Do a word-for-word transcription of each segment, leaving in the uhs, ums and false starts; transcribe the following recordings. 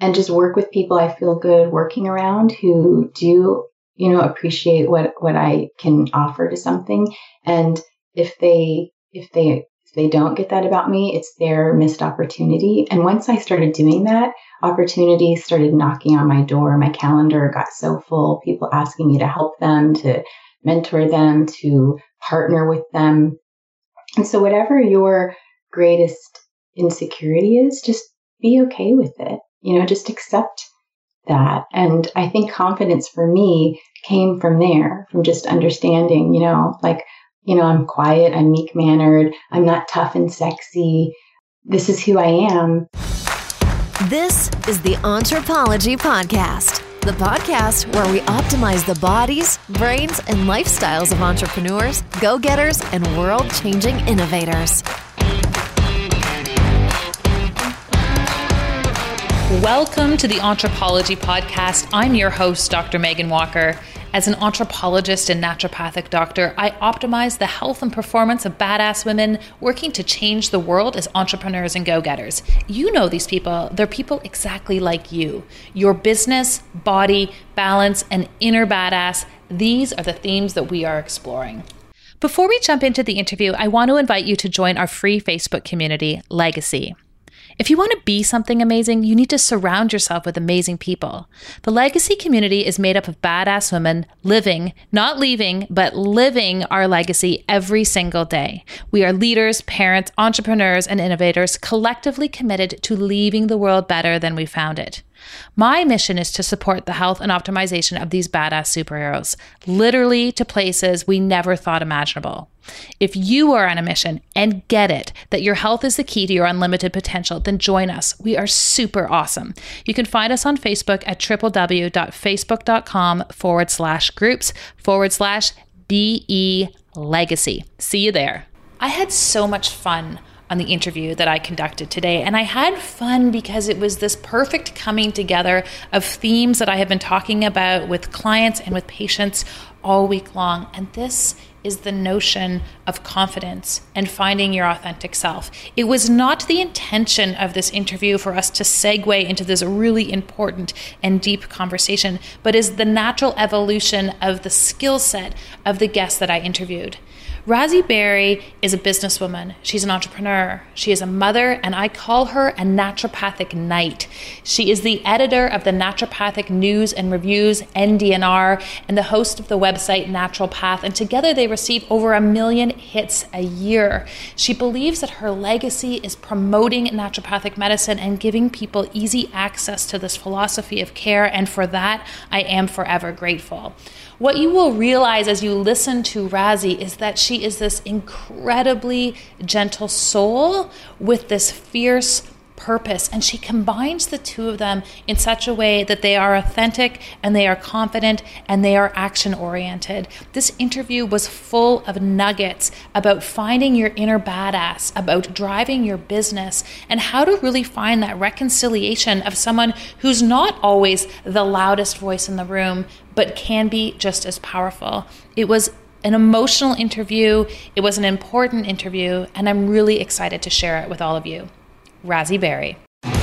and just work with people I feel good working around who do, you know, appreciate what, what I can offer to something. And if they, if they, if they don't get that about me, it's their missed opportunity. And once I started doing that, opportunities started knocking on my door. My calendar got so full, people asking me to help them, to mentor them, to partner with them. And so whatever your greatest insecurity is, just be okay with it. You know, just accept that. And I think confidence for me came from there, from just understanding, you know, like, you know, I'm quiet, I'm meek mannered, I'm not tough and sexy. This is who I am. This is the Anthropology Podcast, the podcast where we optimize the bodies, brains, and lifestyles of entrepreneurs, go-getters, and world-changing innovators. Welcome to the Anthropology Podcast. I'm your host, Doctor Megan Walker. As an anthropologist and naturopathic doctor, I optimize the health and performance of badass women working to change the world as entrepreneurs and go-getters. You know these people. They're people exactly like you. Your business, body, balance, and inner badass, these are the themes that we are exploring. Before we jump into the interview, I want to invite you to join our free Facebook community, Legacy. If you want to be something amazing, you need to surround yourself with amazing people. The Legacy community is made up of badass women living, not leaving, but living our legacy every single day. We are leaders, parents, entrepreneurs, and innovators collectively committed to leaving the world better than we found it. My mission is to support the health and optimization of these badass superheroes, literally to places we never thought imaginable. If you are on a mission and get it that your health is the key to your unlimited potential, then join us. We are super awesome. You can find us on Facebook at www.facebook.com forward slash groups forward slash BE Legacy. See you there. I had so much fun on the interview that I conducted today. And I had fun because it was this perfect coming together of themes that I have been talking about with clients and with patients all week long. And this is the notion of confidence and finding your authentic self. It was not the intention of this interview for us to segue into this really important and deep conversation, but is the natural evolution of the skill set of the guests that I interviewed. Razi Berry is a businesswoman. She's an entrepreneur. She is a mother, and I call her a naturopathic knight. She is the editor of the Naturopathic News and Reviews, N D N R, and the host of the website Natural Path, and together they receive over a million hits a year. She believes that her legacy is promoting naturopathic medicine and giving people easy access to this philosophy of care, and for that, I am forever grateful. What you will realize as you listen to Razi is that she is this incredibly gentle soul with this fierce purpose, and she combines the two of them in such a way that they are authentic and they are confident and they are action-oriented. This interview was full of nuggets about finding your inner badass, about driving your business, and how to really find that reconciliation of someone who's not always the loudest voice in the room, but can be just as powerful. It was an emotional interview, it was an important interview, and I'm really excited to share it with all of you. Razi Berry.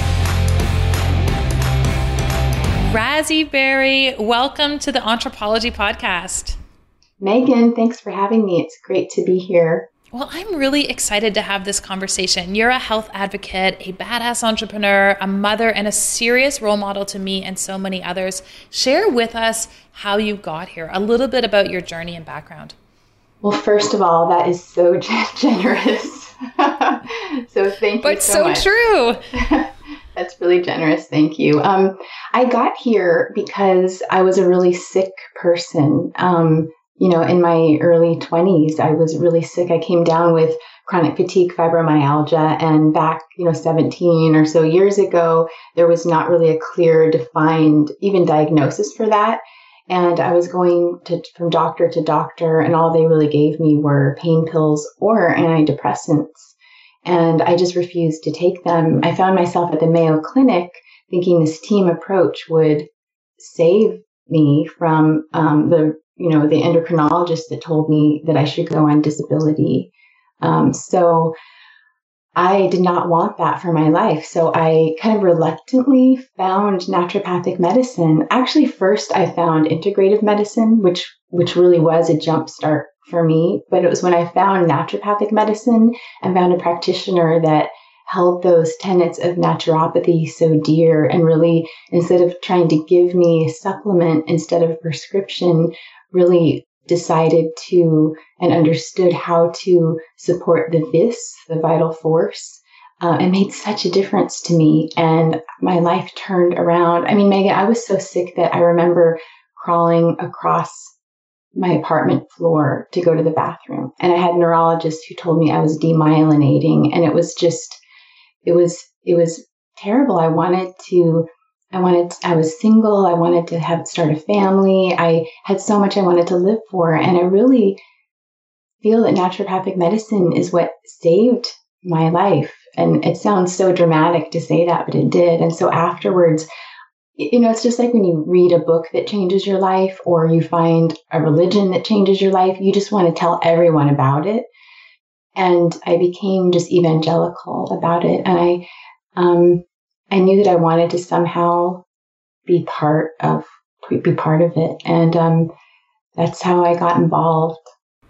Razi Berry, welcome to the Anthropology Podcast. Megan, thanks for having me. It's great to be here. Well, I'm really excited to have this conversation. You're a health advocate, a badass entrepreneur, a mother, and a serious role model to me and so many others. Share with us how you got here, a little bit about your journey and background. Well, first of all, that is so generous. So thank you but so, so much. true. That's really generous. Thank you. Um, I got here because I was a really sick person. Um, you know, in my early twenties, I was really sick. I came down with chronic fatigue fibromyalgia, and back, you know, seventeen or so years ago, there was not really a clear, defined, even diagnosis for that. And I was going to from doctor to doctor, and all they really gave me were pain pills or antidepressants. And I just refused to take them. I found myself at the Mayo Clinic thinking this team approach would save me from um, the, you know, the endocrinologist that told me that I should go on disability. Um, so I did not want that for my life. So I kind of reluctantly found naturopathic medicine. Actually, first I found integrative medicine, which, which really was a jumpstart for me. But it was when I found naturopathic medicine and found a practitioner that held those tenets of naturopathy so dear, and really, instead of trying to give me a supplement instead of prescription, really decided to and understood how to support the vis, the vital force. Uh, it made such a difference to me, and my life turned around. I mean, Megan, I was so sick that I remember crawling across my apartment floor to go to the bathroom. And I had neurologists who told me I was demyelinating, and it was just, it was, it was terrible. I wanted to I wanted, to, I was single. I wanted to have, start a family. I had so much I wanted to live for. And I really feel that naturopathic medicine is what saved my life. And it sounds so dramatic to say that, but it did. And so afterwards, you know, it's just like when you read a book that changes your life, or you find a religion that changes your life, you just want to tell everyone about it. And I became just evangelical about it. And I, um, I knew that I wanted to somehow be part of be part of it, and um, that's how I got involved.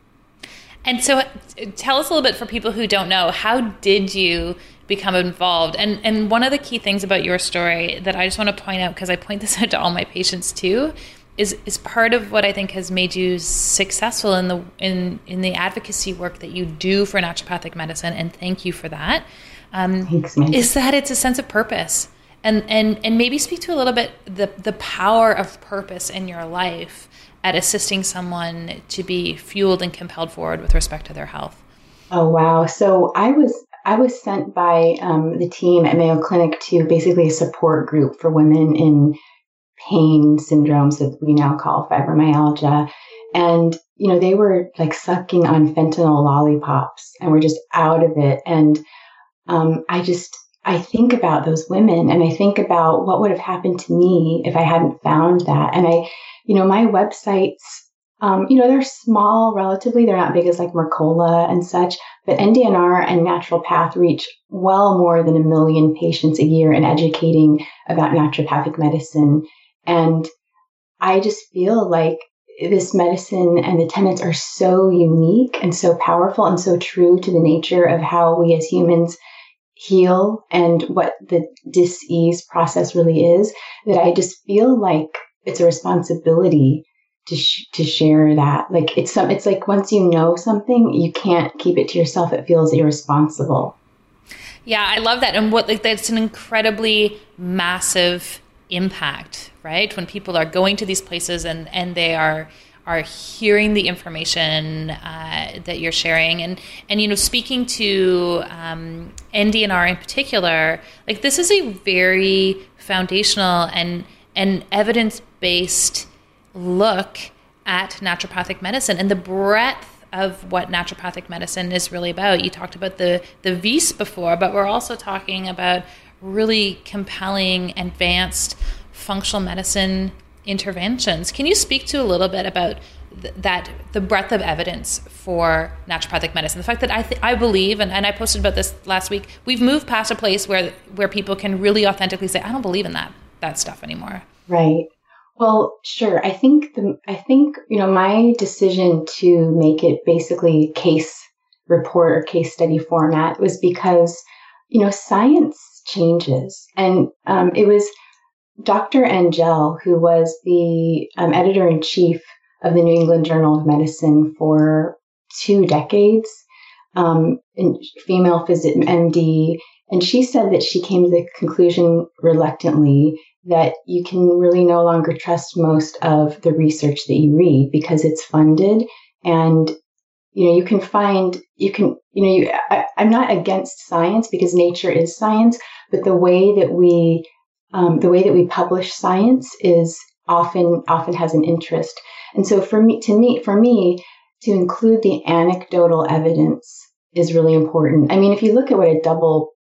And so, tell us a little bit, for people who don't know, how did you become involved? And and one of the key things about your story that I just want to point out, because I point this out to all my patients too, is is part of what I think has made you successful in the in in the advocacy work that you do for naturopathic medicine. And thank you for that. Um, Thanks, is that it's a sense of purpose, and, and, and maybe speak to a little bit the, the power of purpose in your life at assisting someone to be fueled and compelled forward with respect to their health. Oh, wow. So I was, I was sent by um, the team at Mayo Clinic to basically a support group for women in pain syndromes that we now call fibromyalgia. And, you know, they were like sucking on fentanyl lollipops and were just out of it. And Um, I just, I think about those women, and I think about what would have happened to me if I hadn't found that. And I, you know, my websites, um, you know, they're small relatively. They're not big as like Mercola and such, but N D N R and Natural Path reach well more than a million patients a year in educating about naturopathic medicine. And I just feel like this medicine and the tenets are so unique and so powerful and so true to the nature of how we as humans heal and what the dis-ease process really is, that I just feel like it's a responsibility to sh- to share that. Like it's some, it's like once you know something, you can't keep it to yourself. It feels irresponsible. Yeah, I love that. And what, like, that's an incredibly massive impact, right? When people are going to these places and, and they are are hearing the information uh, that you're sharing, and and you know, speaking to um, N D N R in particular, like this is a very foundational and and evidence-based look at naturopathic medicine and the breadth of what naturopathic medicine is really about. You talked about the the vis before, but we're also talking about really compelling, advanced functional medicine interventions. Can you speak to a little bit about th- that, the breadth of evidence for naturopathic medicine? The fact that I th- I believe, and, and I posted about this last week, we've moved past a place where where people can really authentically say, I don't believe in that that stuff anymore. Right. Well, sure. I think the I think, you know, my decision to make it basically case report or case study format was because, you know, science changes. And um, it was Doctor Angell, who was the um, editor-in-chief of the New England Journal of Medicine for two decades, um, and female physician, M D, and she said that she came to the conclusion reluctantly that you can really no longer trust most of the research that you read because it's funded, and you know you can find you can you know you, I, I'm not against science because nature is science, but the way that we Um, the way that we publish science is often often has an interest. And so for me, to me, for me, to include the anecdotal evidence is really important. I mean, if you look at what a double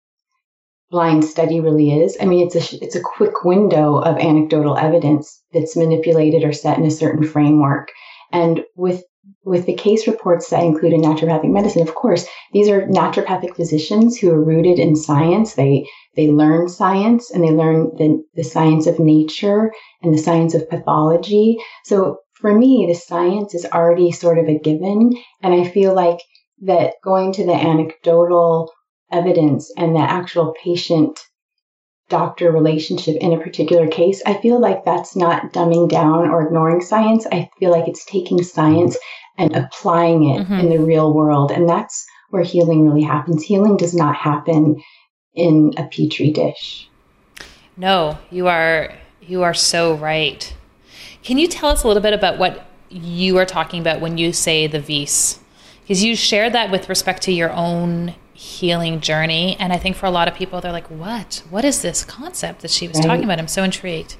blind study really is, I mean, it's a it's a quick window of anecdotal evidence that's manipulated or set in a certain framework. And with with the case reports that include in naturopathic medicine, of course, these are naturopathic physicians who are rooted in science. They they learn science and they learn the, the science of nature and the science of pathology. So for me, the science is already sort of a given. And I feel like that going to the anecdotal evidence and the actual patient doctor relationship in a particular case, I feel like that's not dumbing down or ignoring science. I feel like it's taking science and applying it mm-hmm. in the real world. And that's where healing really happens. Healing does not happen in a petri dish. No, you are, you are so right. Can you tell us a little bit about what you are talking about when you say the vis? Because you shared that with respect to your own healing journey. And I think for a lot of people, they're like, what? What is this concept that she was right. talking about? I'm so intrigued.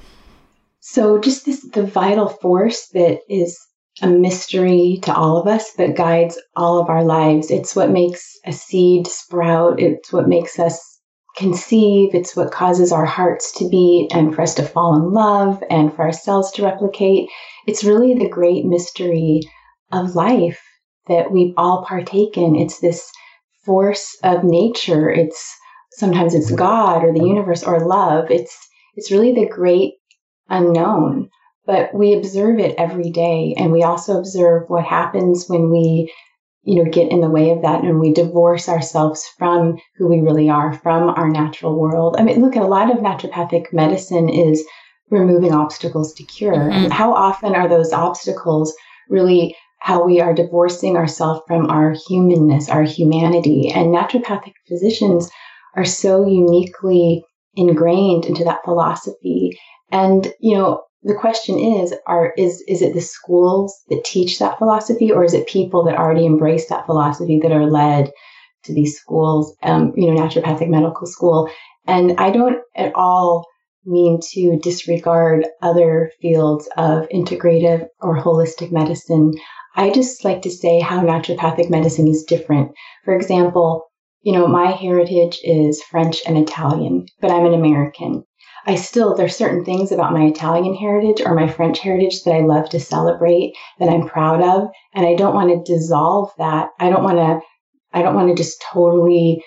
So just this, the vital force that is a mystery to all of us that guides all of our lives. It's what makes a seed sprout. It's what makes us conceive. It's what causes our hearts to beat and for us to fall in love and for our cells to replicate. It's really the great mystery of life that we all partake in. It's this force of nature. It's sometimes it's God or the universe or love. It's it's really the great unknown, but we observe it every day, and we also observe what happens when we, you know, get in the way of that and we divorce ourselves from who we really are, from our natural world. I mean, look, a lot of naturopathic medicine is removing obstacles to cure. Mm-hmm. And how often are those obstacles really how we are divorcing ourselves from our humanness, our humanity? And naturopathic physicians are so uniquely ingrained into that philosophy. And, you know, the question is, are is is it the schools that teach that philosophy, or is it people that already embrace that philosophy that are led to these schools, um, you know, naturopathic medical school? And I don't at all mean to disregard other fields of integrative or holistic medicine. I just like to say how naturopathic medicine is different. For example, you know, my heritage is French and Italian, but I'm an American. I still, there's certain things about my Italian heritage or my French heritage that I love to celebrate, that I'm proud of. And I don't want to dissolve that. I don't want to, I don't want to just totally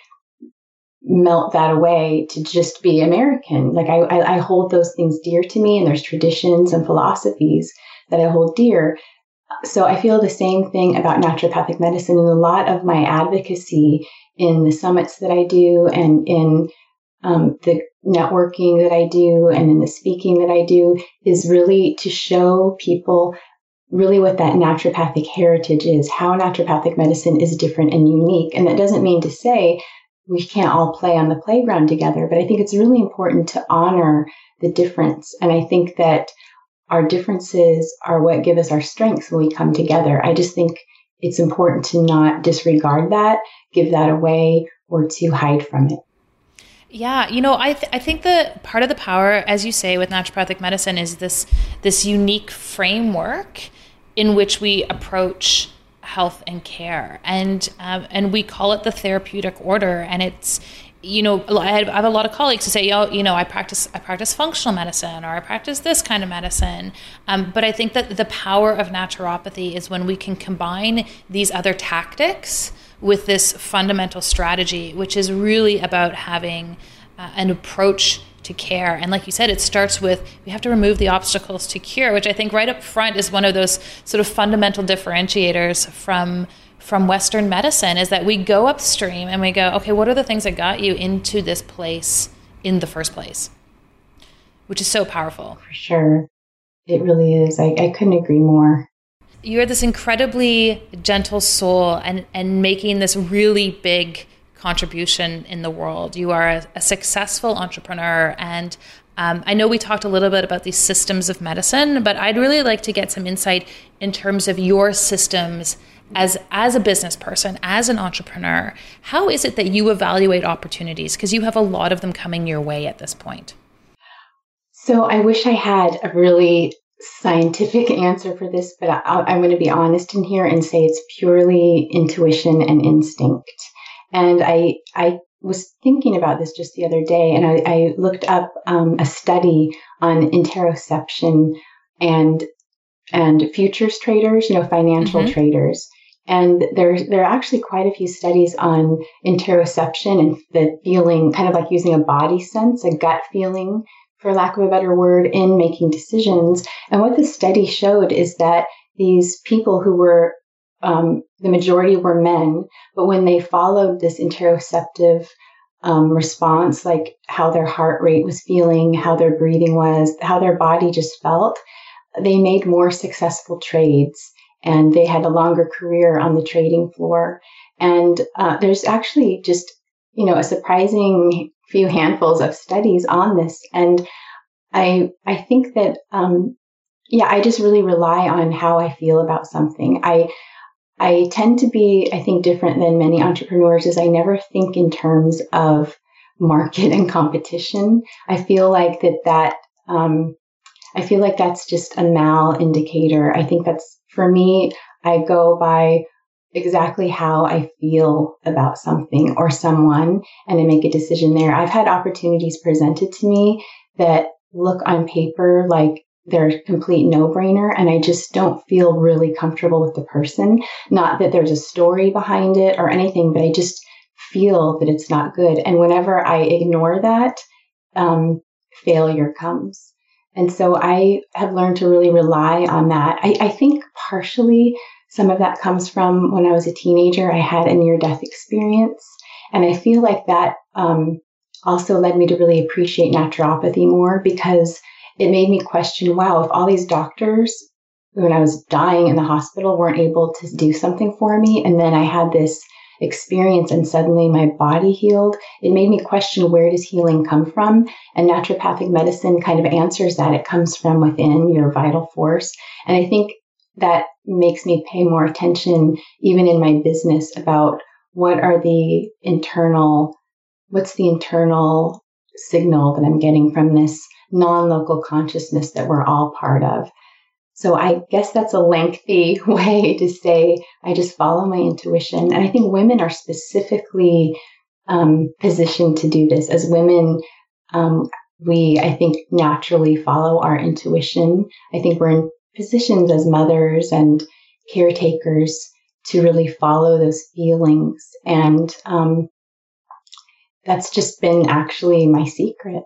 melt that away to just be American. Like I, I, I hold those things dear to me, and there's traditions and philosophies that I hold dear. So I feel the same thing about naturopathic medicine, and a lot of my advocacy in the summits that I do and in um, the networking that I do and in the speaking that I do is really to show people really what that naturopathic heritage is, how naturopathic medicine is different and unique. And that doesn't mean to say we can't all play on the playground together, but I think it's really important to honor the difference. And I think that our differences are what give us our strengths when we come together. I just think it's important to not disregard that, give that away, or to hide from it. Yeah, you know, I th- I think that part of the power, as you say, with naturopathic medicine is this this unique framework in which we approach health and care, and um, and we call it the therapeutic order. And it's, you know, I have a lot of colleagues who say, oh, you know, I practice I practice functional medicine, or I practice this kind of medicine. Um, but I think that the power of naturopathy is when we can combine these other tactics with this fundamental strategy, which is really about having uh, an approach to care. And like you said, it starts with, we have to remove the obstacles to cure, which I think right up front is one of those sort of fundamental differentiators from from Western medicine, is that we go upstream and we go, okay, what are the things that got you into this place in the first place? Which is so powerful. For sure. It really is. I, I couldn't agree more. You're this incredibly gentle soul and, and making this really big contribution in the world. You are a, a successful entrepreneur. And um, I know we talked a little bit about these systems of medicine, but I'd really like to get some insight in terms of your systems as, as a business person, as an entrepreneur. How is it that you evaluate opportunities? Because you have a lot of them coming your way at this point. So I wish I had a really scientific answer for this, but I, I'm going to be honest in here and say it's purely intuition and instinct. And I I was thinking about this just the other day, and I, I looked up um, a study on interoception and and futures traders, you know, financial mm-hmm. traders. And there, there are actually quite a few studies on interoception and the feeling, kind of like using a body sense, a gut feeling, for lack of a better word, in making decisions. And what the study showed is that these people who were, um, the majority were men, but when they followed this interoceptive um, response, like how their heart rate was feeling, how their breathing was, how their body just felt, they made more successful trades. And they had a longer career on the trading floor. And uh, there's actually just, you know, a surprising few handfuls of studies on this. And I I think that, um, yeah, I just really rely on how I feel about something. I I tend to be, I think, different than many entrepreneurs, is I never think in terms of market and competition. I feel like that that um, I feel like that's just a mal indicator. I think that's, for me, I go by exactly how I feel about something or someone, and I make a decision there. I've had opportunities presented to me that look on paper like they're a complete no-brainer, and I just don't feel really comfortable with the person. Not that there's a story behind it or anything, but I just feel that it's not good. And whenever I ignore that, um, failure comes. And so I have learned to really rely on that. I, I think partially some of that comes from when I was a teenager, I had a near-death experience. And I feel like that um, also led me to really appreciate naturopathy more, because it made me question, wow, if all these doctors, when I was dying in the hospital, weren't able to do something for me, and then I had this experience and suddenly my body healed, it made me question, where does healing come from? And naturopathic medicine kind of answers that. It comes from within, your vital force. And I think that makes me pay more attention, even in my business, about what are the internal, what's the internal signal that I'm getting from this non-local consciousness that we're all part of. So I guess that's a lengthy way to say I just follow my intuition. And I think women are specifically um, positioned to do this. As women, um, we, I think, naturally follow our intuition. I think we're in positions as mothers and caretakers to really follow those feelings. And um, that's just been actually my secret.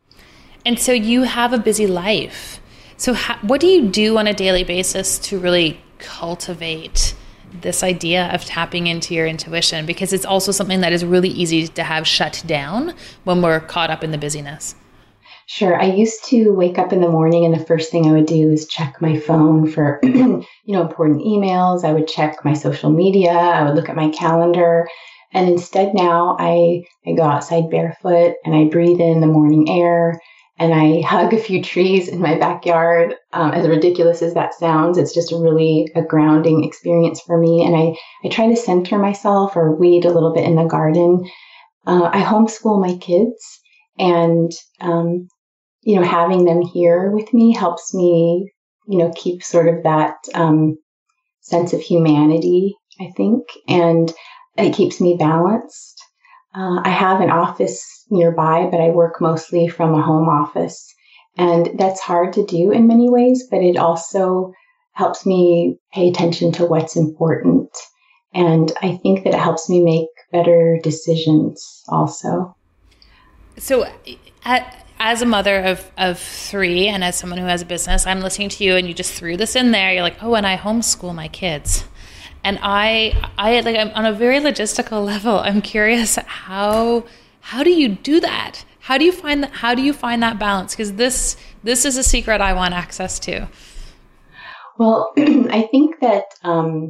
And so you have a busy life. So how, what do you do on a daily basis to really cultivate this idea of tapping into your intuition? Because it's also something that is really easy to have shut down when we're caught up in the busyness. Sure. I used to wake up in the morning and the first thing I would do is check my phone for, you know, important emails. I would check my social media. I would look at my calendar. And instead now I, I go outside barefoot and I breathe in the morning air. And I hug a few trees in my backyard. Um, as ridiculous as that sounds, it's just a really a grounding experience for me. And I, I try to center myself or weed a little bit in the garden. Uh, I homeschool my kids, and, um, you know, having them here with me helps me, you know, keep sort of that um, sense of humanity, I think, and it keeps me balanced. Uh, I have an office nearby, but I work mostly from a home office. And that's hard to do in many ways, but it also helps me pay attention to what's important. And I think that it helps me make better decisions also. So at, as a mother of, of three and as someone who has a business, I'm listening to you and you just threw this in there. You're like, oh, and I homeschool my kids. And I, I like, I'm on a very logistical level. I'm curious, how, how do you do that? How do you find that? How do you find that balance? Because this, this is a secret I want access to. Well, I think that, um,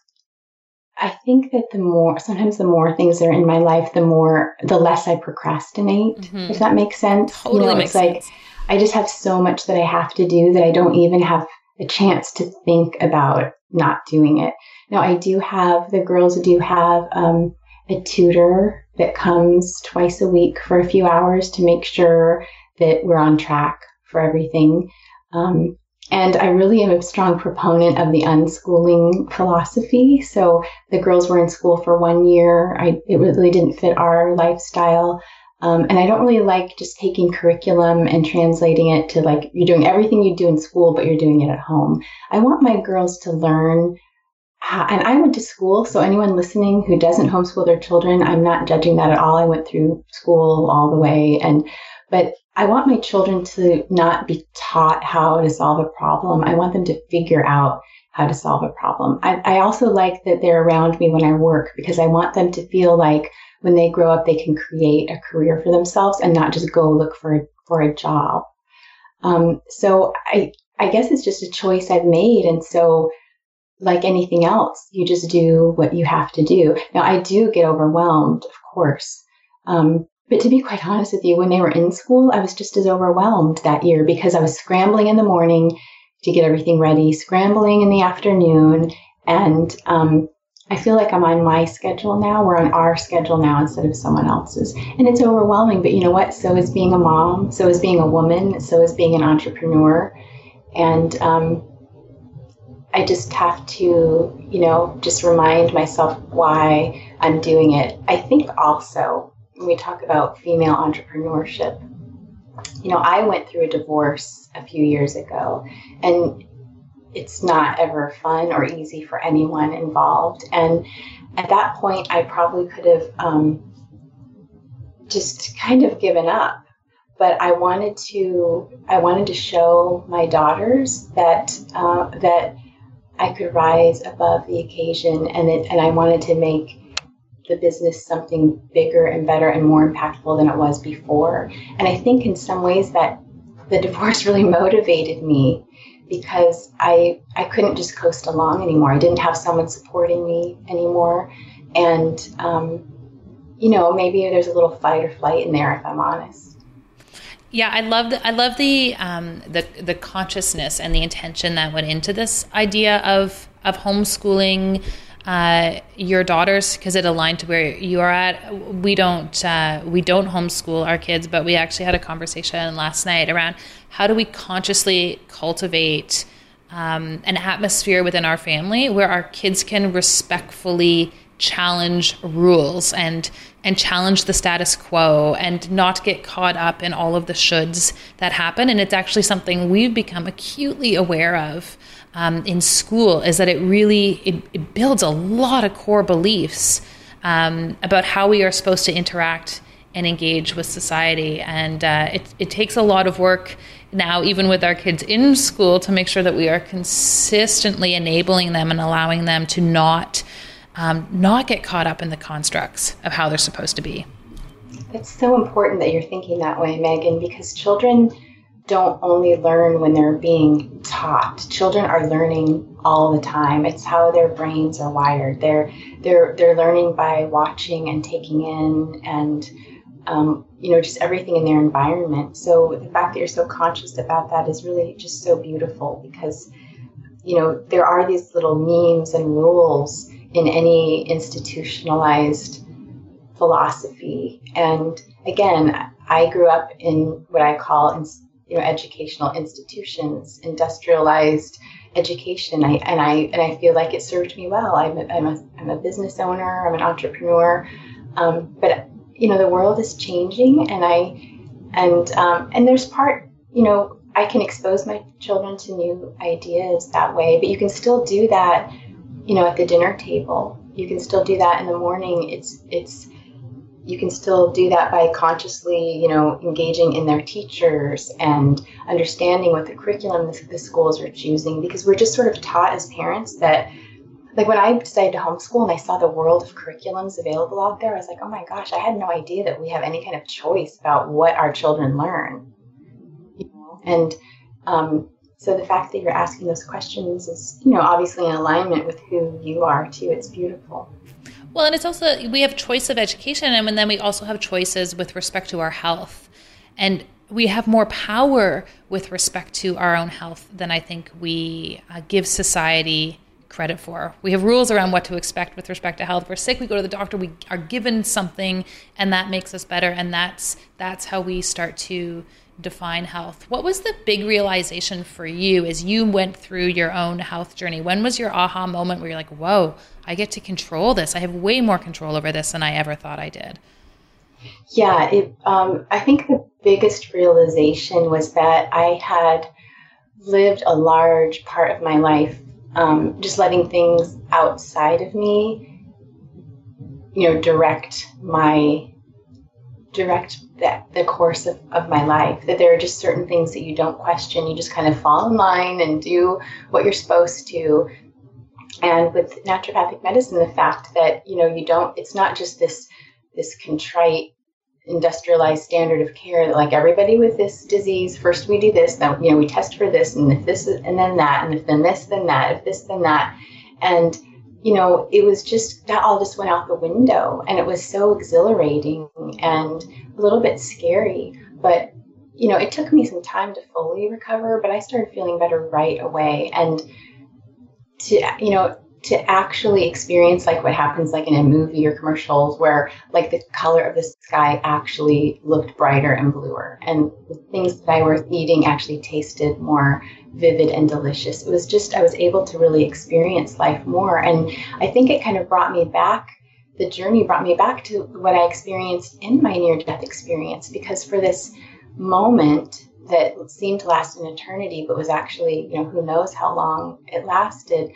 I think that the more, sometimes the more things that are in my life, the more, the less I procrastinate, mm-hmm. if that makes sense. Totally you know, makes it's like, sense. I just have so much that I have to do that I don't even have a chance to think about not doing it. Now, I do have, the girls do have um, a tutor that comes twice a week for a few hours to make sure that we're on track for everything. Um, and I really am a strong proponent of the unschooling philosophy. So the girls were in school for one year. I, it really didn't fit our lifestyle. Um, and I don't really like just taking curriculum and translating it to like, you're doing everything you do in school, but you're doing it at home. I want my girls to learn how, and I went to school. So anyone listening who doesn't homeschool their children, I'm not judging that at all. I went through school all the way. And, but I want my children to not be taught how to solve a problem. I want them to figure out how to solve a problem. I, I also like that they're around me when I work, because I want them to feel like when they grow up, they can create a career for themselves and not just go look for, for a job. Um, so I, I guess it's just a choice I've made. And so like anything else, you just do what you have to do. Now, I do get overwhelmed, of course. Um, but to be quite honest with you, when they were in school, I was just as overwhelmed that year because I was scrambling in the morning to get everything ready, scrambling in the afternoon. And um, I feel like I'm on my schedule now. We're on our schedule now instead of someone else's. And it's overwhelming. But you know what? So is being a mom. So is being a woman. So is being an entrepreneur. And um, I just have to, you know, just remind myself why I'm doing it. I think also when we talk about female entrepreneurship, you know, I went through a divorce a few years ago, and it's not ever fun or easy for anyone involved. And at that point, I probably could have um, just kind of given up. But I wanted to, I wanted to show my daughters that uh, that I could rise above the occasion, and it, and I wanted to make the business something bigger and better and more impactful than it was before. And I think in some ways that the divorce really motivated me, because I I couldn't just coast along anymore. I didn't have someone supporting me anymore. And, um, you know, maybe there's a little fight or flight in there, if I'm honest. Yeah, I love the I love the um, the the consciousness and the intention that went into this idea of of homeschooling uh, your daughters, because it aligned to where you are at. We don't uh, we don't homeschool our kids, but we actually had a conversation last night around how do we consciously cultivate um, an atmosphere within our family where our kids can respectfully challenge rules and and challenge the status quo and not get caught up in all of the shoulds that happen. And it's actually something we've become acutely aware of um, in school, is that it really, it, it builds a lot of core beliefs um, about how we are supposed to interact and engage with society. And uh, it, it takes a lot of work now, even with our kids in school, to make sure that we are consistently enabling them and allowing them to not Um, not get caught up in the constructs of how they're supposed to be. It's so important that you're thinking that way, Megan, because children don't only learn when they're being taught. Children are learning all the time. It's how their brains are wired. They're they're they're learning by watching and taking in, and um, you know, just everything in their environment. So the fact that you're so conscious about that is really just so beautiful, because you know there are these little memes and rules in any institutionalized philosophy. And again, I grew up in what I call you know, educational institutions, industrialized education. I, and I and I feel like it served me well. I'm a, I'm a, I'm a business owner, I'm an entrepreneur. Um, but, you know, the world is changing, and I, and, um, and there's part, you know, I can expose my children to new ideas that way, but you can still do that, you know, at the dinner table. You can still do that in the morning. It's, it's, you can still do that by consciously, you know, engaging in their teachers and understanding what the curriculum the, the schools are choosing, because we're just sort of taught as parents that, like when I decided to homeschool and I saw the world of curriculums available out there, I was like, oh my gosh, I had no idea that we have any kind of choice about what our children learn. You know? And, um, So the fact that you're asking those questions is, you know, obviously in alignment with who you are too. It's beautiful. Well, and it's also, we have choice of education, and then we also have choices with respect to our health. And we have more power with respect to our own health than I think we uh, give society credit for. We have rules around what to expect with respect to health. If we're sick, we go to the doctor, we are given something, and that makes us better. And that's that's how we start to define health. What was the big realization for you as you went through your own health journey? When was your aha moment where you're like, whoa, I get to control this. I have way more control over this than I ever thought I did? Yeah, it, um, I think the biggest realization was that I had lived a large part of my life um, just letting things outside of me, you know, direct my direct the, the course of, of my life. That there are just certain things that you don't question. You just kind of fall in line and do what you're supposed to. And with naturopathic medicine, the fact that, you know, you don't, it's not just this this contrite, industrialized standard of care that like everybody with this disease, first we do this, then, you know, we test for this, and if this is, and then that, and if then this, then that, if this, then that. And, you know, it was just, that all just went out the window, and it was so exhilarating and a little bit scary. But, you know, it took me some time to fully recover, but I started feeling better right away. And to, you know, to actually experience like what happens like in a movie or commercials where like the color of the sky actually looked brighter and bluer, and the things that I was eating actually tasted more vivid and delicious. It was just, I was able to really experience life more. And I think it kind of brought me back, the journey brought me back to what I experienced in my near-death experience, because for this moment that seemed to last an eternity, but was actually, you know, who knows how long it lasted,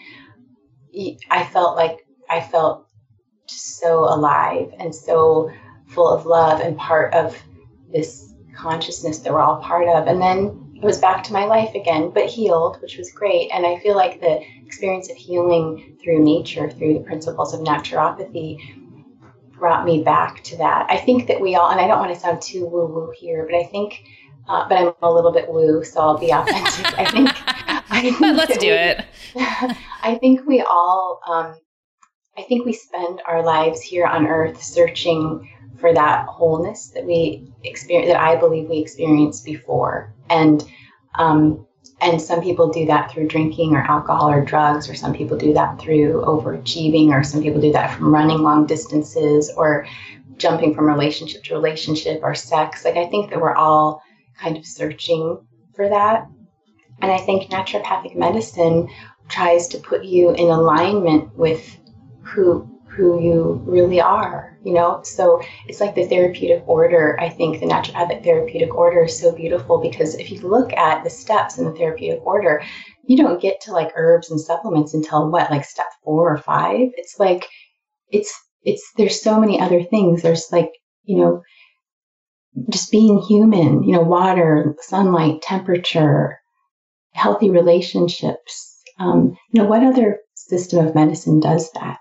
I felt like I felt just so alive and so full of love and part of this consciousness that we're all part of. And then it was back to my life again, but healed, which was great. And I feel like the experience of healing through nature, through the principles of naturopathy, brought me back to that. I think that we all, and I don't want to sound too woo-woo here, but I think, uh, but I'm a little bit woo, so I'll be authentic. I think, I think let's do we, it. I think we all, um, I think we spend our lives here on earth searching for that wholeness that we experience, that I believe we experienced before. And, um, and some people do that through drinking or alcohol or drugs, or some people do that through overachieving, or some people do that from running long distances or jumping from relationship to relationship or sex. Like, I think that we're all kind of searching for that. And I think naturopathic medicine tries to put you in alignment with who who you really are, you know? So it's like the therapeutic order. I think the naturopathic therapeutic order is so beautiful, because if you look at the steps in the therapeutic order, you don't get to like herbs and supplements until what, like step four or five? It's like, it's, it's, there's so many other things. There's like, you know, just being human, you know, water, sunlight, temperature, healthy relationships. Um, you know, what other system of medicine does that?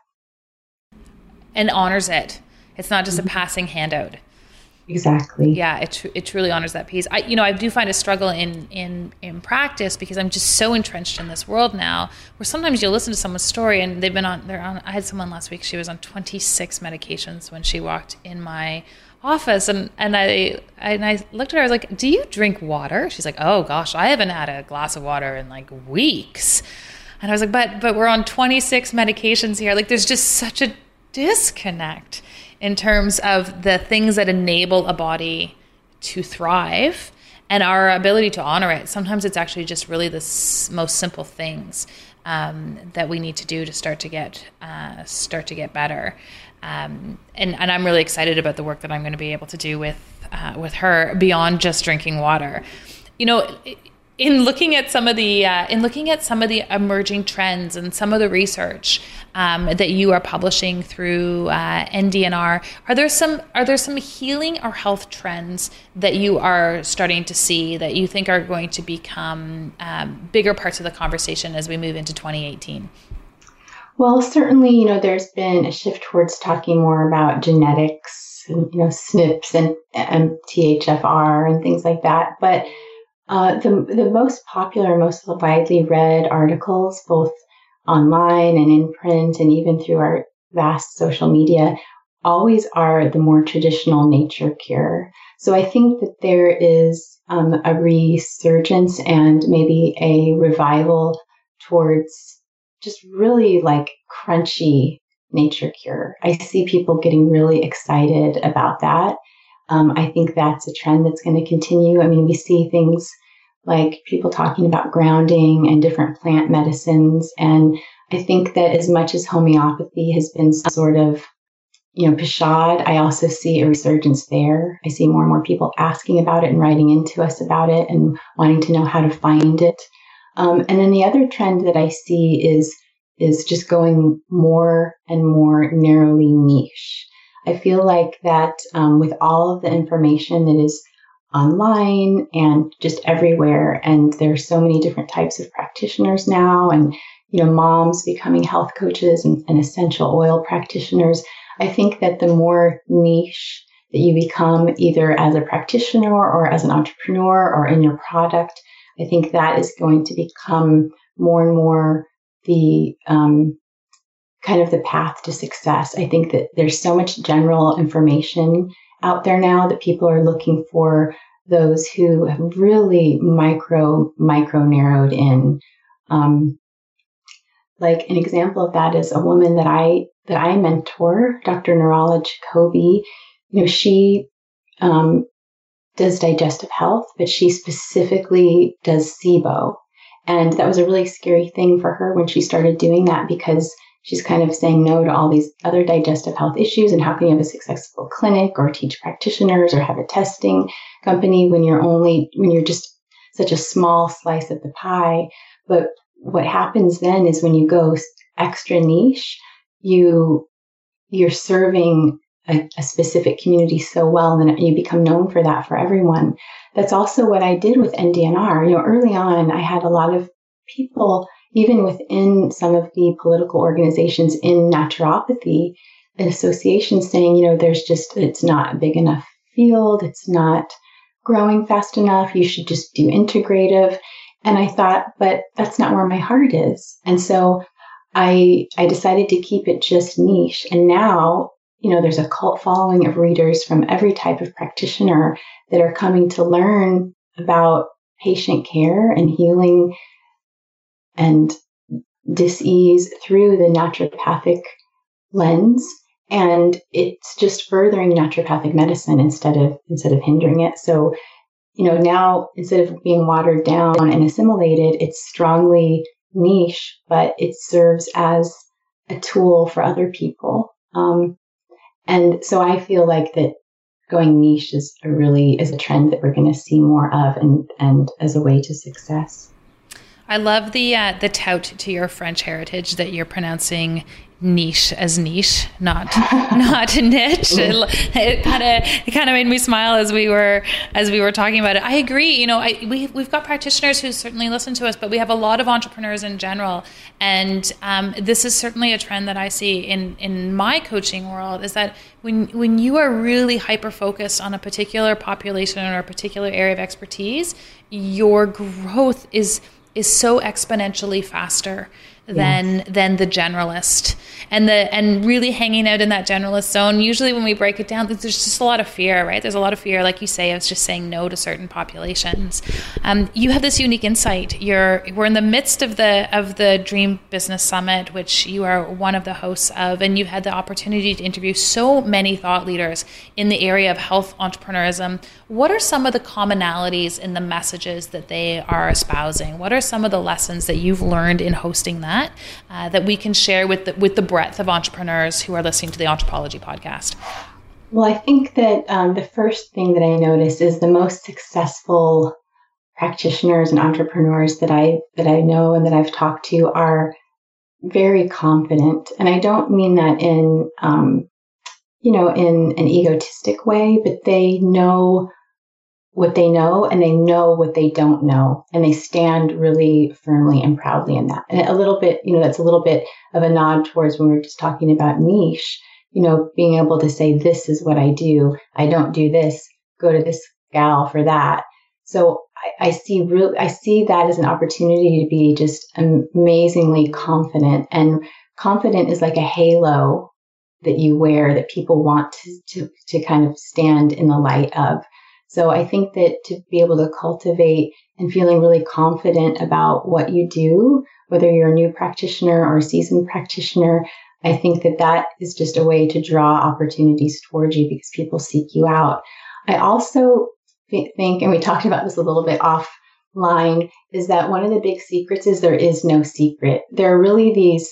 And honors it. It's not just a passing handout. Exactly. Yeah, it tr- it truly honors that piece. I, you know, I do find a struggle in in in practice, because I'm just so entrenched in this world now, where sometimes you'll listen to someone's story and they've been on, they're on, I had someone last week, she was on twenty-six medications when she walked in my office, and, and I and I looked at her, I was like, do you drink water? She's like, oh gosh, I haven't had a glass of water in like weeks. And I was like, but but we're on twenty-six medications here. Like, there's just such a disconnect in terms of the things that enable a body to thrive and our ability to honor it. Sometimes it's actually just really the s- most simple things um, that we need to do to start to get uh, start to get better. Um, and, and I'm really excited about the work that I'm going to be able to do with uh, with her beyond just drinking water. You know, in looking at some of the uh, in looking at some of the emerging trends and some of the research um, that you are publishing through uh, N D N R, are there some are there some healing or health trends that you are starting to see that you think are going to become um, bigger parts of the conversation as we move into twenty eighteen? Well, certainly, you know, there's been a shift towards talking more about genetics, and, you know, S N Ps and M T H F R and things like that. But uh, the the most popular, most widely read articles, both online and in print, and even through our vast social media, always are the more traditional nature cure. So I think that there is um, a resurgence and maybe a revival towards just really like crunchy nature cure. I see people getting really excited about that. Um, I think that's a trend that's going to continue. I mean, we see things like people talking about grounding and different plant medicines. And I think that as much as homeopathy has been sort of you know, Pashad, I also see a resurgence there. I see more and more people asking about it and writing into us about it and wanting to know how to find it. Um, and then the other trend that I see is is just going more and more narrowly niche. I feel like that um, with all of the information that is online and just everywhere, and there's so many different types of practitioners now, and you know, moms becoming health coaches and, and essential oil practitioners. I think that the more niche that you become, either as a practitioner or as an entrepreneur or in your product, I think that is going to become more and more the um, kind of the path to success. I think that there's so much general information out there now that people are looking for those who have really micro, micro narrowed in. Um, like an example of that is a woman that I that I mentor, Doctor Nirala Jacoby. You know, she um, does digestive health, but she specifically does SIBO. And that was a really scary thing for her when she started doing that, because she's kind of saying no to all these other digestive health issues. And how can you have a successful clinic or teach practitioners or have a testing company when you're only, when you're just such a small slice of the pie? But what happens then is when you go extra niche, you, you're serving a, a specific community so well, and you become known for that for everyone. That's also what I did with N D N R. You know, early on, I had a lot of people, even within some of the political organizations in naturopathy associations, saying, you know, there's just, it's not a big enough field. It's not growing fast enough. You should just do integrative. And I thought, but that's not where my heart is. And so I, I decided to keep it just niche. And now, you know, there's a cult following of readers from every type of practitioner that are coming to learn about patient care and healing and dis-ease through the naturopathic lens. And it's just furthering naturopathic medicine instead of, instead of hindering it. So, you know, now instead of being watered down and assimilated, it's strongly niche, but it serves as a tool for other people. Um, and so I feel like that going niche is a really, is a trend that we're going to see more of, and, and as a way to success. I love the uh, the tout to your French heritage that you're pronouncing niche as niche, not not niche. It kind of it kind of made me smile as we were as we were talking about it. I agree. You know, I, we we've got practitioners who certainly listen to us, but we have a lot of entrepreneurs in general, and um, this is certainly a trend that I see in in my coaching world. Is that when when you are really hyper focused on a particular population or a particular area of expertise, your growth is is so exponentially faster than yes. than the generalist, and the and really hanging out in that generalist zone. Usually when we break it down, there's just a lot of fear, right? There's a lot of fear, like you say, of just saying no to certain populations. Um, you have this unique insight. You're we're in the midst of the of the Dream Business Summit, which you are one of the hosts of, and you've had the opportunity to interview so many thought leaders in the area of health entrepreneurism. What are some of the commonalities in the messages that they are espousing? What are some of the lessons that you've learned in hosting that? Uh, that we can share with the, with the breadth of entrepreneurs who are listening to the Anthropology podcast? Well, I think that um, the first thing that I notice is the most successful practitioners and entrepreneurs that I that I know and that I've talked to are very confident, and I don't mean that in um, you know in an egotistic way, but they know what they know, and they know what they don't know, and they stand really firmly and proudly in that. And a little bit, you know, that's a little bit of a nod towards when we were just talking about niche, you know, being able to say, this is what I do. I don't do this. Go to this gal for that. So I, I see real, I see that as an opportunity to be just amazingly confident, and confident is like a halo that you wear that people want to, to, to kind of stand in the light of. So I think that to be able to cultivate and feeling really confident about what you do, whether you're a new practitioner or a seasoned practitioner, I think that that is just a way to draw opportunities towards you because people seek you out. I also think, and we talked about this a little bit offline, is that one of the big secrets is there is no secret. There are really these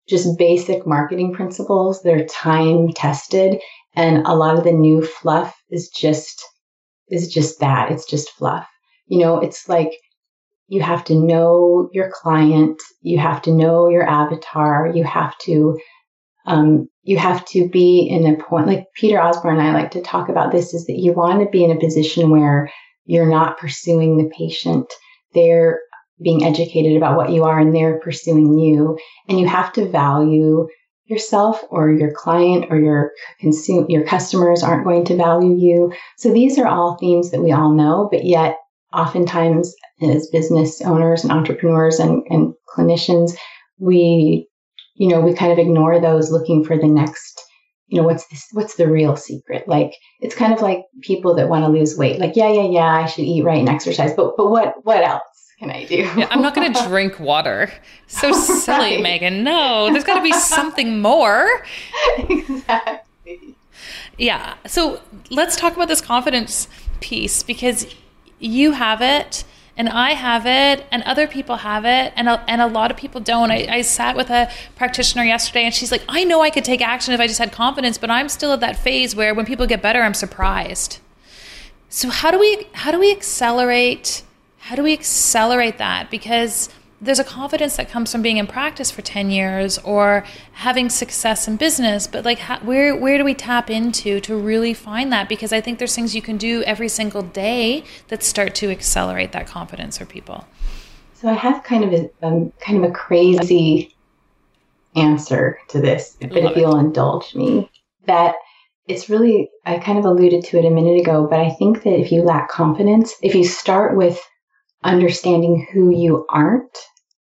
just basic marketing principles. They're time tested. And a lot of the new fluff is just, is just that. It's just fluff. You know, it's like you have to know your client. You have to know your avatar. You have to, um, you have to be in a point, like Peter Osborne and I like to talk about this, is that you want to be in a position where you're not pursuing the patient. They're being educated about what you are and they're pursuing you. And you have to value yourself, or your client or your consume, your customers aren't going to value you. So these are all themes that we all know, but yet oftentimes as business owners and entrepreneurs and, and clinicians, we, you know, we kind of ignore those, looking for the next, you know, what's this, what's the real secret? Like, it's kind of like people that want to lose weight. Like, yeah, yeah, yeah, I should eat right and exercise, but, but what, what else can I do? Yeah, I'm not going to drink water. So silly, right. Megan. No, there's got to be something more. Exactly. Yeah. So let's talk about this confidence piece, because you have it and I have it and other people have it, and a, and a lot of people don't. I, I sat with a practitioner yesterday and she's like, I know I could take action if I just had confidence, but I'm still at that phase where when people get better, I'm surprised. So how do we, how do we accelerate How do we accelerate that? Because there's a confidence that comes from being in practice for ten years or having success in business, but like how, where where do we tap into to really find that? Because I think there's things you can do every single day that start to accelerate that confidence for people. So I have kind of a um, kind of a crazy answer to this, but if you'll indulge me, that it's really, I kind of alluded to it a minute ago, but I think that if you lack confidence, if you start with understanding who you aren't,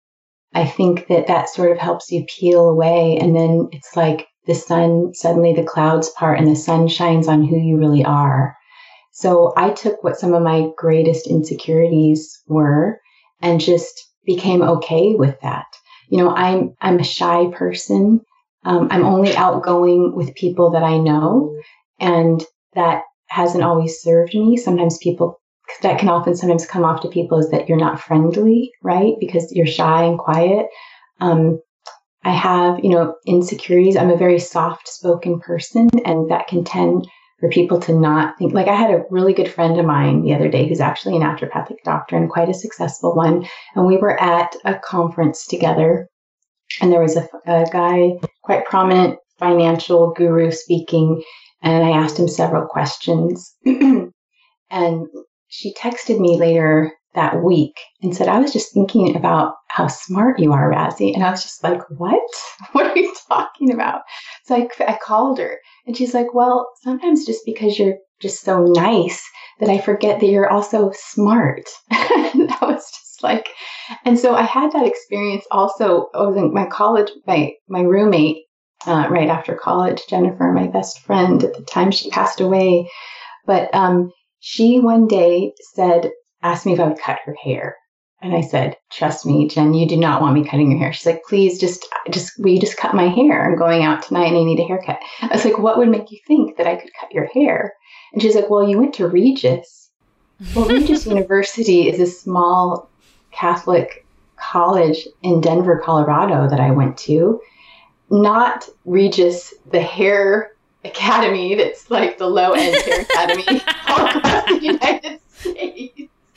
I think that that sort of helps you peel away. And then it's like the sun, suddenly the clouds part and the sun shines on who you really are. So I took what some of my greatest insecurities were and just became okay with that. You know, I'm, I'm a shy person. Um, I'm only outgoing with people that I know, and that hasn't always served me. Sometimes people that can often sometimes come off to people is that you're not friendly, right? Because you're shy and quiet. Um, I have, you know, insecurities. I'm a very soft-spoken person, and that can tend for people to not think. Like, I had a really good friend of mine the other day who's actually a naturopathic doctor and quite a successful one. And we were at a conference together, and there was a, a guy, quite prominent financial guru, speaking, and I asked him several questions. And she texted me later that week and said, I was just thinking about how smart you are, Razzie. And I was just like, what? What are you talking about? So I, I called her, and she's like, well, sometimes just because you're just so nice that I forget that you're also smart. And I was just like, and so I had that experience also. I was in my college, my, my roommate uh, right after college, Jennifer, my best friend at the time, she passed away. But, um, she one day said, asked me if I would cut her hair. And I said, trust me, Jen, you do not want me cutting your hair. She's like, please just, just, will you just cut my hair? I'm going out tonight and I need a haircut. I was like, what would make you think that I could cut your hair? And she's like, well, you went to Regis. Well, Regis University is a small Catholic college in Denver, Colorado that I went to. Not Regis, the hair academy that's like the low-end hair academy all across the United States.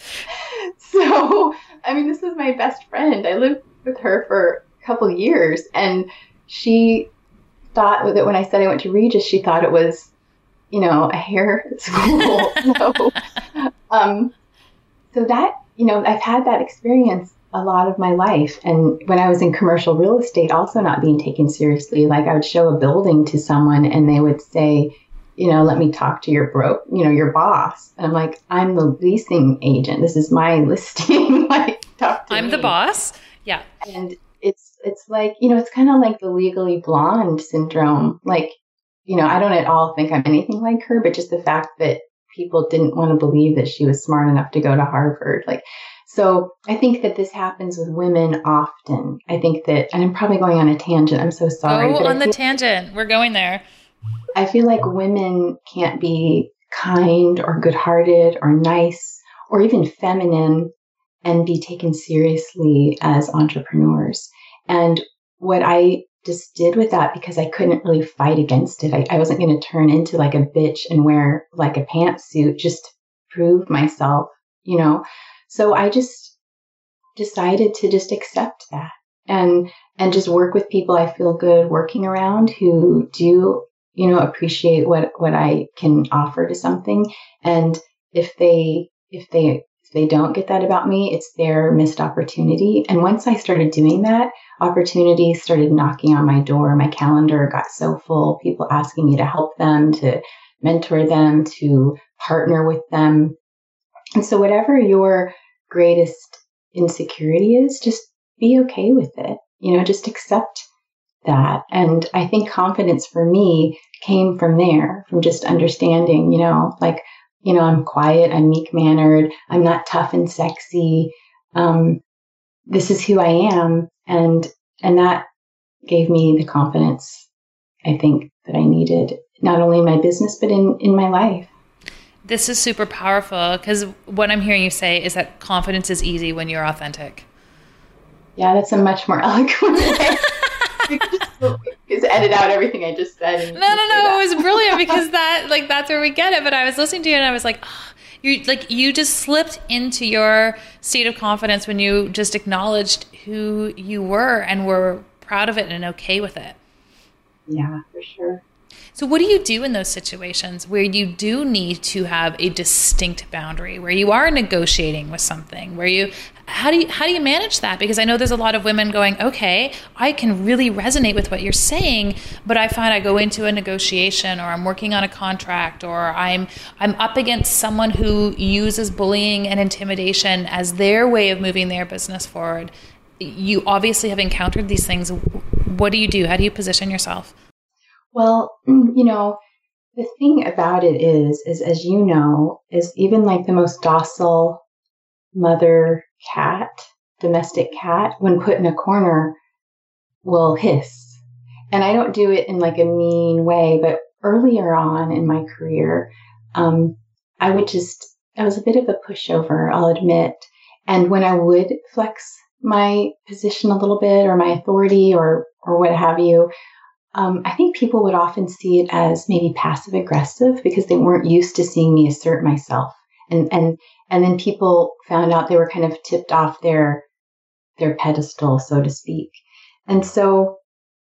So, I mean, this is my best friend. I lived with her for a couple of years, and she thought that when I said I went to Regis, she thought it was, you know, a hair school. so, um, so that, you know, I've had that experience a lot of my life. And when I was in commercial real estate, also not being taken seriously, like I would show a building to someone and they would say, you know, let me talk to your bro, you know, your boss. And I'm like, I'm the leasing agent. This is my listing. Like, talk to I'm me. the boss. Yeah. And it's, it's like, you know, it's kind of like the Legally Blonde syndrome. Like, you know, I don't at all think I'm anything like her, but just the fact that people didn't want to believe that she was smart enough to go to Harvard. Like, so I think that this happens with women often. I think that, and I'm probably going on a tangent. I'm so sorry. Go on the tangent. We're going there. I feel like women can't be kind or good-hearted or nice or even feminine and be taken seriously as entrepreneurs. And what I just did with that because I couldn't really fight against it. I, I wasn't going to turn into like a bitch and wear like a pantsuit just to prove myself, you know? So I just decided to just accept that and, and just work with people I feel good working around who do, you know, appreciate what, what I can offer to something. And if they, if they, if they don't get that about me, it's their missed opportunity. And once I started doing that, opportunities started knocking on my door. My calendar got so full, people asking me to help them, to mentor them, to partner with them. And so whatever your greatest insecurity is, just be okay with it. You know, just accept that. And I think confidence for me came from there, from just understanding, you know, like, you know, I'm quiet, I'm meek mannered, I'm not tough and sexy. Um, this is who I am. And, and that gave me the confidence, I think, that I needed, not only in my business, but in, in my life. This is super powerful because what I'm hearing you say is that confidence is easy when you're authentic. Yeah, that's a much more eloquent way. You can just, just edit out everything I just said. And no, no, no. It was brilliant because that, like, that's where we get it. But I was listening to you and I was like, oh, you like you just slipped into your state of confidence when you just acknowledged who you were and were proud of it and okay with it. Yeah, for sure. So what do you do in those situations where you do need to have a distinct boundary, where you are negotiating with something, where you, how do you, how do you manage that? Because I know there's a lot of women going, okay, I can really resonate with what you're saying, but I find I go into a negotiation or I'm working on a contract or I'm, I'm up against someone who uses bullying and intimidation as their way of moving their business forward. You obviously have encountered these things. What do you do? How do you position yourself? Well, you know, the thing about it is, is as you know, is even like the most docile mother cat, domestic cat, when put in a corner, will hiss. And I don't do it in like a mean way, but earlier on in my career, um, I would just, I was a bit of a pushover, I'll admit. And when I would flex my position a little bit or my authority or, or what have you, Um, I think people would often see it as maybe passive aggressive because they weren't used to seeing me assert myself. And, and, and then people found out they were kind of tipped off their, their pedestal, so to speak. And so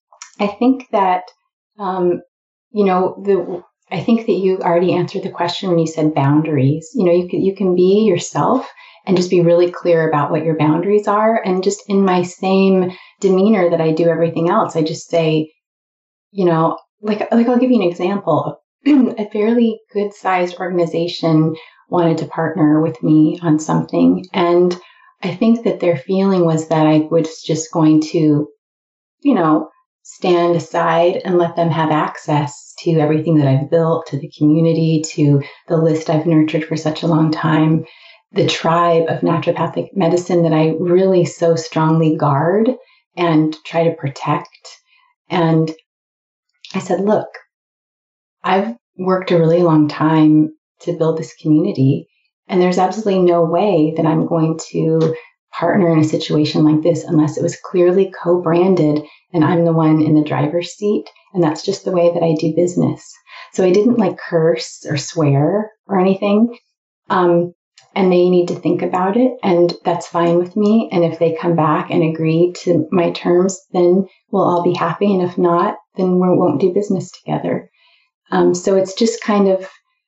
I think that, um, you know, the, I think that you already answered the question when you said boundaries. You know, you can, you can be yourself and just be really clear about what your boundaries are. And just in my same demeanor that I do everything else, I just say, you know, like, like I'll give you an example. A fairly good sized organization wanted to partner with me on something. And I think that their feeling was that I was just going to, you know, stand aside and let them have access to everything that I've built, to the community, to the list I've nurtured for such a long time, the tribe of naturopathic medicine that I really so strongly guard and try to protect. And I said, look, I've worked a really long time to build this community, and there's absolutely no way that I'm going to partner in a situation like this unless it was clearly co-branded and I'm the one in the driver's seat. And that's just the way that I do business. So I didn't like curse or swear or anything. Um, and they need to think about it, and that's fine with me. And if they come back and agree to my terms, then we'll all be happy. And if not, then we won't do business together. Um, so it's just kind of,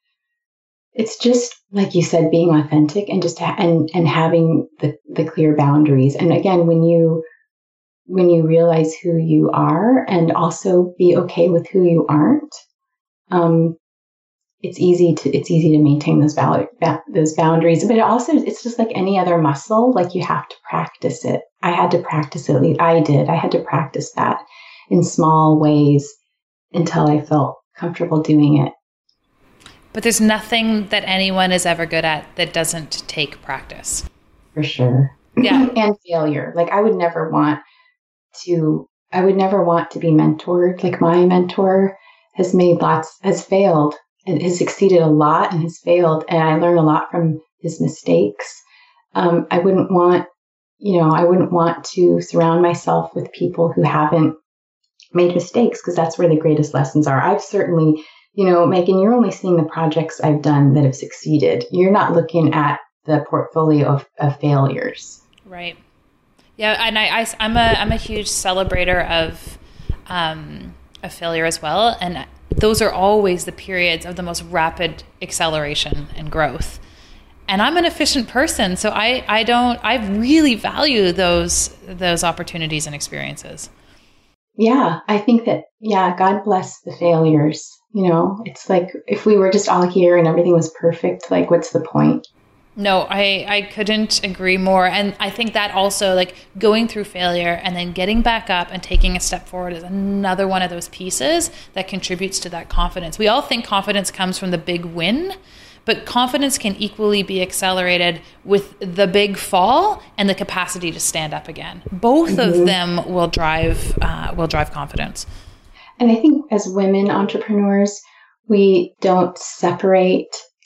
it's just like you said, being authentic and just ha- and and having the the clear boundaries. And again, when you when you realize who you are, and also be okay with who you aren't, um, it's easy to it's easy to maintain those val- ba- those boundaries. But it also, it's just like any other muscle. Like you have to practice it. I had to practice it. I did. I had to practice that in small ways until I felt comfortable doing it. But there's nothing that anyone is ever good at that doesn't take practice. For sure. Yeah. And failure. Like I would never want to, I would never want to be mentored. Like my mentor has made lots, has failed and has succeeded a lot and has failed. And I learned a lot from his mistakes. Um, I wouldn't want, you know, I wouldn't want to surround myself with people who haven't made mistakes, because that's where the greatest lessons are. I've certainly, you know, Megan, you're only seeing the projects I've done that have succeeded. You're not looking at the portfolio of, of failures. Right. Yeah. And I, I, I'm a, I'm a huge celebrator of, um, of failure as well. And those are always the periods of the most rapid acceleration and growth. And I'm an efficient person, so I, I don't, I really value those, those opportunities and experiences. Yeah, I think that, yeah, God bless the failures. You know, it's like if we were just all here and everything was perfect, like what's the point? No, I, I couldn't agree more. And I think that also, like, going through failure and then getting back up and taking a step forward is another one of those pieces that contributes to that confidence. We all think confidence comes from the big win, but confidence can equally be accelerated with the big fall and the capacity to stand up again. Both mm-hmm. of them will drive uh, will drive confidence. And I think as women entrepreneurs, we don't separate.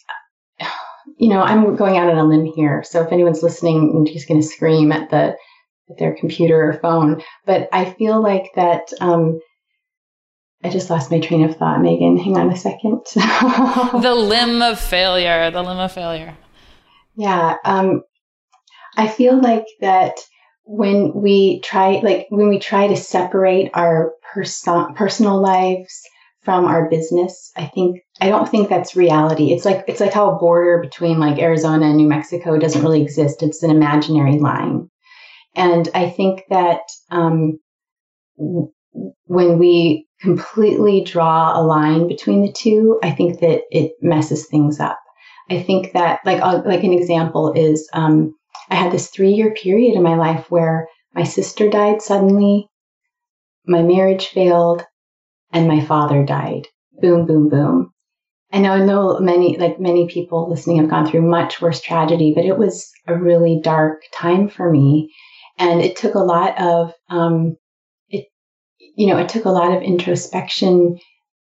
You know, I'm going out on a limb here, so if anyone's listening, I'm just going to scream at the at their computer or phone. But I feel like that. Um, I just lost my train of thought, Megan. Hang on a second. The limb of failure. The limb of failure. Yeah. Um, I feel like that when we try, like when we try to separate our perso- personal lives from our business, I think, I don't think that's reality. It's like, it's like how a border between like Arizona and New Mexico doesn't really exist. It's an imaginary line. And I think that, um, w- when we completely draw a line between the two, I think that it messes things up. I think that, like, uh, like an example is, um, I had this three-year period in my life where my sister died suddenly, my marriage failed, and my father died. Boom, boom, boom. And I know many, like many people listening have gone through much worse tragedy, but it was a really dark time for me. And it took a lot of, um, it, you know, it took a lot of introspection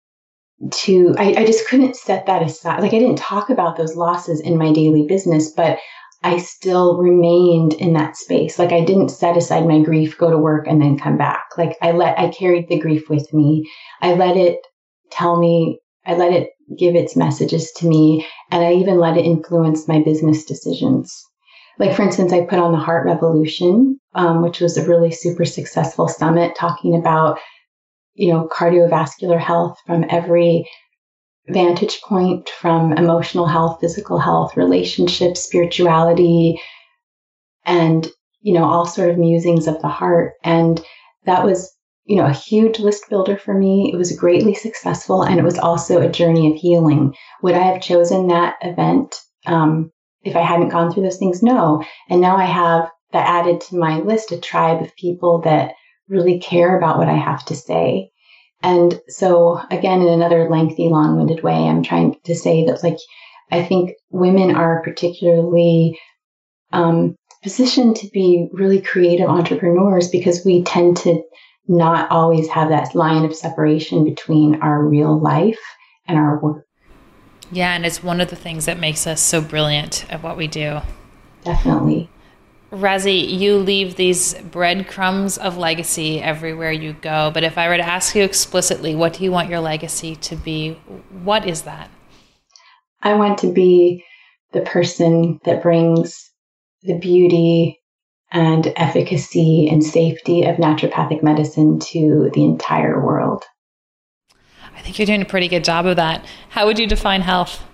to, I, I just couldn't set that aside. Like I didn't talk about those losses in my daily business, but I still remained in that space. Like I didn't set aside my grief, go to work, and then come back. Like I let, I carried the grief with me. I let it tell me, I let it give its messages to me. And I even let it influence my business decisions. Like, for instance, I put on the Heart Revolution, um, which was a really super successful summit talking about, you know, cardiovascular health from every vantage point, from emotional health, physical health, relationships, spirituality, and, you know, all sort of musings of the heart. And that was, you know, a huge list builder for me. It was greatly successful. And it was also a journey of healing. Would I have chosen that event um, if I hadn't gone through those things? No. And now I have that added to my list, a tribe of people that really care about what I have to say. And so, again, in another lengthy, long-winded way, I'm trying to say that, like, I think women are particularly um, positioned to be really creative entrepreneurs because we tend to not always have that line of separation between our real life and our work. Yeah, and it's one of the things that makes us so brilliant at what we do. Definitely. Razi, you leave these breadcrumbs of legacy everywhere you go. But if I were to ask you explicitly, what do you want your legacy to be? What is that? I want to be the person that brings the beauty and efficacy and safety of naturopathic medicine to the entire world. I think you're doing a pretty good job of that. How would you define health?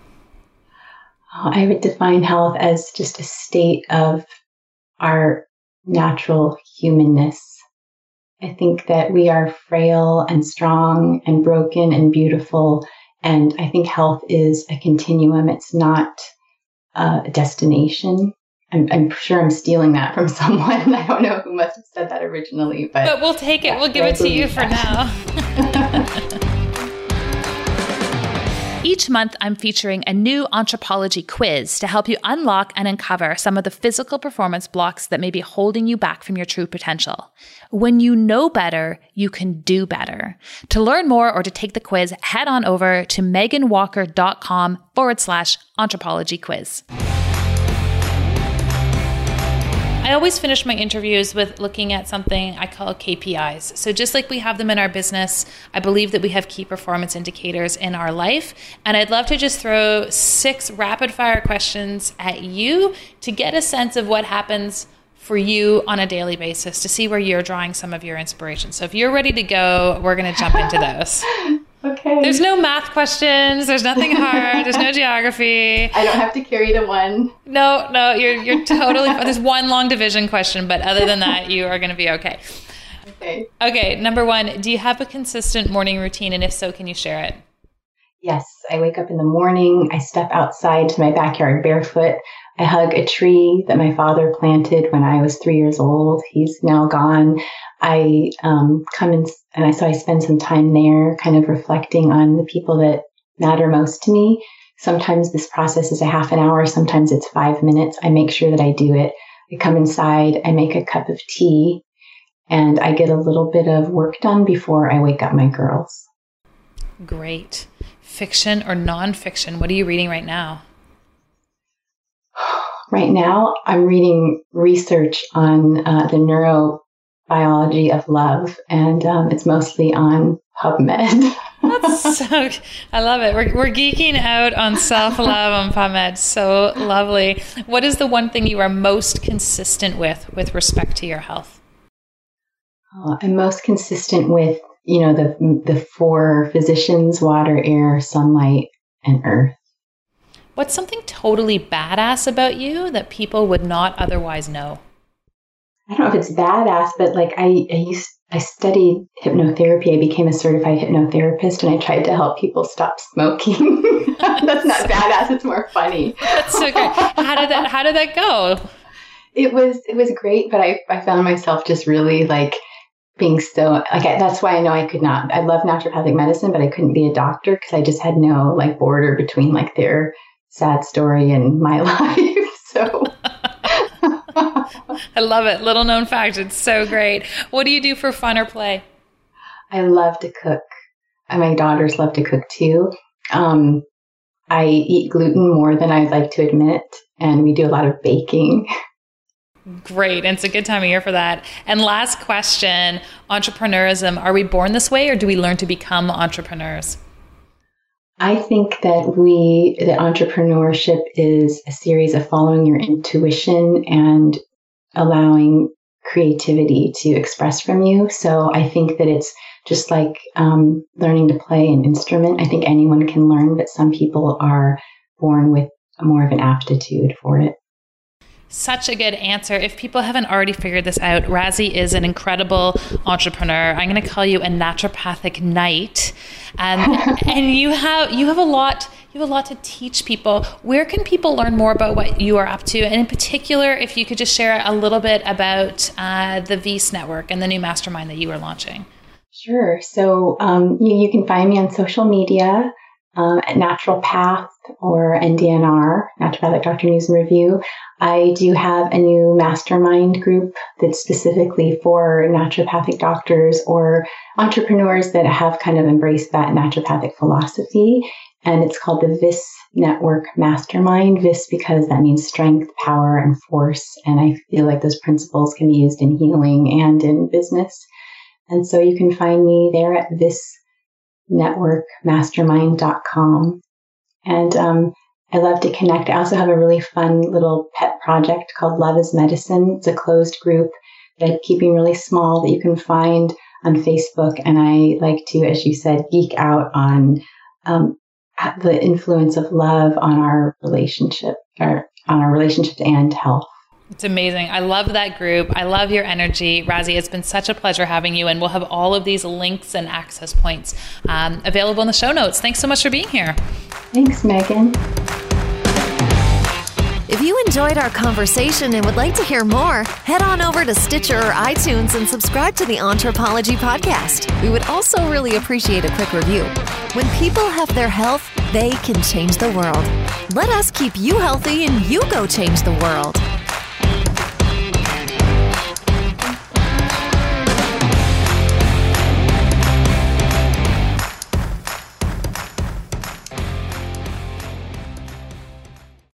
Oh, I would define health as just a state of our natural humanness. I think that we are frail and strong and broken and beautiful. And I think health is a continuum. It's not a destination. I'm, I'm sure I'm stealing that from someone. I don't know who must have said that originally, but, but we'll take it. Yeah, we'll give it to you for now. Each month, I'm featuring a new Anthropology quiz to help you unlock and uncover some of the physical performance blocks that may be holding you back from your true potential. When you know better, you can do better. To learn more or to take the quiz, head on over to meganwalker.com forward slash anthropology quiz. I always finish my interviews with looking at something I call K P Is. So just like we have them in our business, I believe that we have key performance indicators in our life. And I'd love to just throw six rapid fire questions at you to get a sense of what happens for you on a daily basis, to see where you're drawing some of your inspiration. So if you're ready to go, we're going to jump into those. Okay. There's no math questions. There's nothing hard. There's no geography. I don't have to carry to one. No, no, you're you're totally fine. There's one long division question, but other than that, you are going to be okay. Okay. Okay, number one, do you have a consistent morning routine? And if so, can you share it? Yes. I wake up in the morning. I step outside to my backyard barefoot. I hug a tree that my father planted when I was three years old. He's now gone. I um, come in, and I so I spend some time there kind of reflecting on the people that matter most to me. Sometimes this process is a half an hour. Sometimes it's five minutes. I make sure that I do it. I come inside. I make a cup of tea, and I get a little bit of work done before I wake up my girls. Great. Fiction or nonfiction? What are you reading right now? Right now, I'm reading research on uh, the neurobiology of love, and um, it's mostly on PubMed. That's so, I love it. We're, we're geeking out on self-love on PubMed. So lovely. What is the one thing you are most consistent with, with respect to your health? Uh, I'm most consistent with, you know, the the four physicians: water, air, sunlight, and earth. What's something totally badass about you that people would not otherwise know? I don't know if it's badass, but like I, I used, I studied hypnotherapy. I became a certified hypnotherapist, and I tried to help people stop smoking. That's not badass. It's more funny. That's so great. How did that, how did that go? It was, it was great, but I, I found myself just really like being so, like, I, that's why I know I could not, I love naturopathic medicine, but I couldn't be a doctor because I just had no like border between like their sad story and my life. So I love it. Little known fact. It's so great. What do you do for fun or play? I love to cook. And my daughters love to cook too. Um, I eat gluten more than I'd like to admit, and we do a lot of baking. Great. And it's a good time of year for that. And last question, entrepreneurism. Are we born this way, or do we learn to become entrepreneurs? I think that we, that entrepreneurship is a series of following your intuition and allowing creativity to express from you. So I think that it's just like um, learning to play an instrument. I think anyone can learn, but some people are born with more of an aptitude for it. Such a good answer. If people haven't already figured this out, Razi is an incredible entrepreneur. I'm going to call you a naturopathic knight. Um, and you have you have a lot you have a lot to teach people. Where can people learn more about what you are up to? And in particular, if you could just share a little bit about uh, the V I S Network and the new mastermind that you are launching. Sure. So um, you, you can find me on social media um, at Naturopath or N D N R, Naturopathic Doctor News and Review. I do have a new mastermind group that's specifically for naturopathic doctors or entrepreneurs that have kind of embraced that naturopathic philosophy. And it's called the V I S Network Mastermind. V I S because that means strength, power, and force. And I feel like those principles can be used in healing and in business. And so you can find me there at vis network mastermind dot com. And um, I love to connect. I also have a really fun little pet project called Love is Medicine. It's a closed group that I'm keeping really small that you can find on Facebook. And I like to, as you said, geek out on um, the influence of love on our relationship, or on our relationships and health. It's amazing. I love that group. I love your energy. Razi, it's been such a pleasure having you, and we'll have all of these links and access points um, available in the show notes. Thanks so much for being here. Thanks, Megan. If you enjoyed our conversation and would like to hear more, head on over to Stitcher or iTunes and subscribe to the Anthropology Podcast. We would also really appreciate a quick review. When people have their health, they can change the world. Let us keep you healthy and you go change the world.